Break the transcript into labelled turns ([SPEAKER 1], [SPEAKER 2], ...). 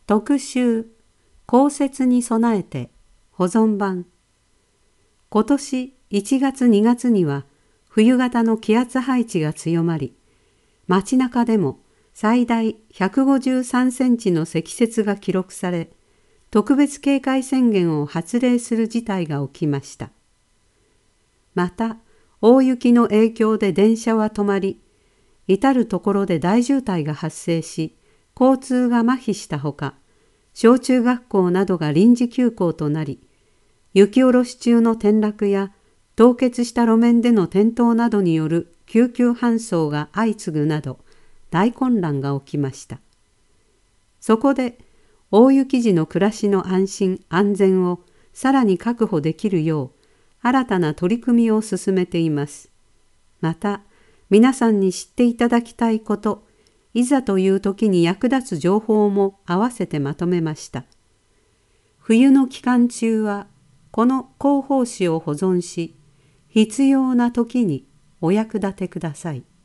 [SPEAKER 1] 特集降雪に備えて保存版。今年1月2月には冬型の気圧配置が強まり、街中でも最大153センチの積雪が記録され、特別警戒宣言を発令する事態が起きました。また、大雪の影響で電車は止まり、至るところで大渋滞が発生し、交通が麻痺したほか、小中学校などが臨時休校となり、雪下ろし中の転落や凍結した路面での転倒などによる救急搬送が相次ぐなど、大混乱が起きました。そこで、大雪時の暮らしの安心安全をさらに確保できるよう、新たな取り組みを進めています。また、皆さんに知っていただきたいこと、いざという時に役立つ情報も合わせてまとめました。冬の期間中は、この広報誌を保存し、必要な時にお役立てください。